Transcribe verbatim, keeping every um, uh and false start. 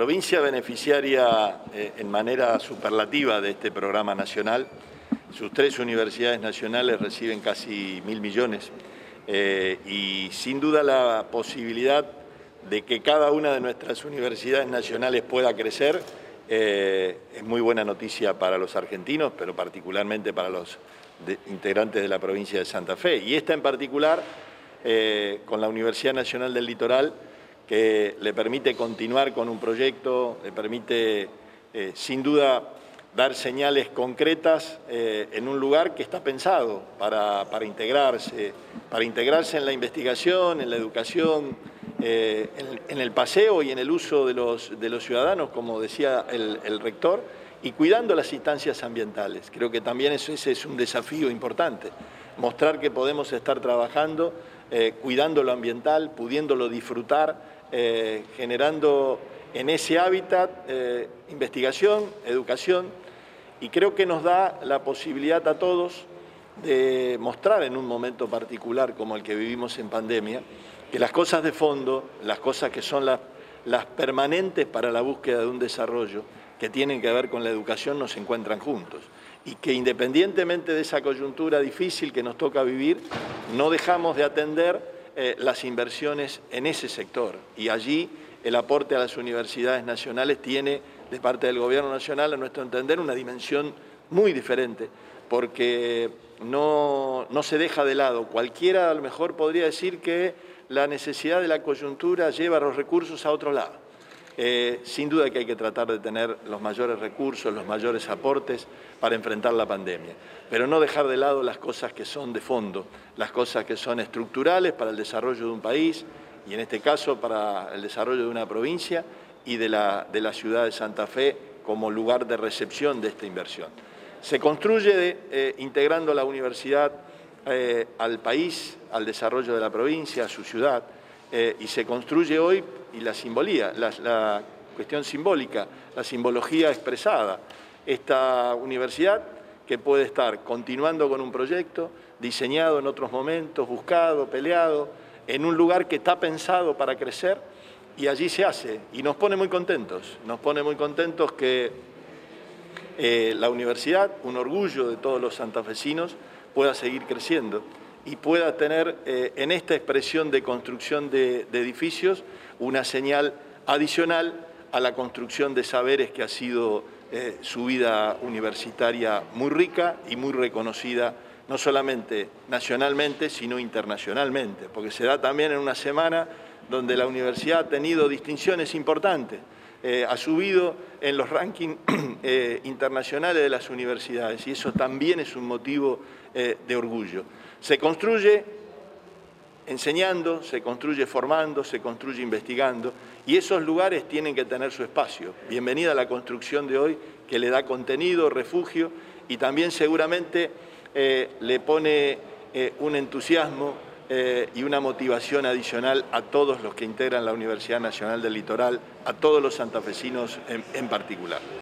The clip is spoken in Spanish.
provincia beneficiaria eh, en manera superlativa de este programa nacional, sus tres universidades nacionales reciben casi mil millones eh, y sin duda la posibilidad de que cada una de nuestras universidades nacionales pueda crecer eh, es muy buena noticia para los argentinos, pero particularmente para los de, integrantes de la provincia de Santa Fe. Y esta en particular, eh, con la Universidad Nacional del Litoral, que le permite continuar con un proyecto, le permite eh, sin duda dar señales concretas eh, en un lugar que está pensado para, para integrarse, para integrarse en la investigación, en la educación, eh, en, en el paseo y en el uso de los, de los ciudadanos, como decía el, el rector, y cuidando las instancias ambientales. Creo que también eso, ese es un desafío importante, mostrar que podemos estar trabajando, eh, cuidando lo ambiental, pudiéndolo disfrutar, Eh, generando en ese hábitat eh, investigación, educación, y creo que nos da la posibilidad a todos de mostrar en un momento particular como el que vivimos en pandemia, que las cosas de fondo, las cosas que son las, las permanentes para la búsqueda de un desarrollo, que tienen que ver con la educación, nos encuentran juntos. Y que independientemente de esa coyuntura difícil que nos toca vivir, no dejamos de atender Eh, las inversiones en ese sector, y allí el aporte a las universidades nacionales tiene, de parte del Gobierno Nacional, a nuestro entender, una dimensión muy diferente, porque no, no se deja de lado. Cualquiera a lo mejor podría decir que la necesidad de la coyuntura lleva los recursos a otro lado. Eh, sin duda que hay que tratar de tener los mayores recursos, los mayores aportes para enfrentar la pandemia, pero no dejar de lado las cosas que son de fondo, las cosas que son estructurales para el desarrollo de un país y en este caso para el desarrollo de una provincia y de la, de la ciudad de Santa Fe como lugar de recepción de esta inversión. Se construye de, eh, integrando la universidad eh, al país, al desarrollo de la provincia, a su ciudad, eh, y se construye hoy y la simbolía, la, la cuestión simbólica, la simbología expresada. Esta universidad que puede estar continuando con un proyecto diseñado en otros momentos, buscado, peleado, en un lugar que está pensado para crecer y allí se hace. Y nos pone muy contentos, nos pone muy contentos que eh, la universidad, un orgullo de todos los santafesinos, pueda seguir creciendo y pueda tener eh, en esta expresión de construcción de, de edificios una señal adicional a la construcción de saberes que ha sido eh, su vida universitaria muy rica y muy reconocida, no solamente nacionalmente, sino internacionalmente, porque se da también en una semana donde la universidad ha tenido distinciones importantes, eh, ha subido en los rankings eh, internacionales de las universidades, y eso también es un motivo eh, de orgullo. Se construye enseñando, se construye formando, se construye investigando, y esos lugares tienen que tener su espacio. Bienvenida a la construcción de hoy, que le da contenido, refugio, y también seguramente eh, le pone eh, un entusiasmo eh, y una motivación adicional a todos los que integran la Universidad Nacional del Litoral, a todos los santafesinos en, en particular.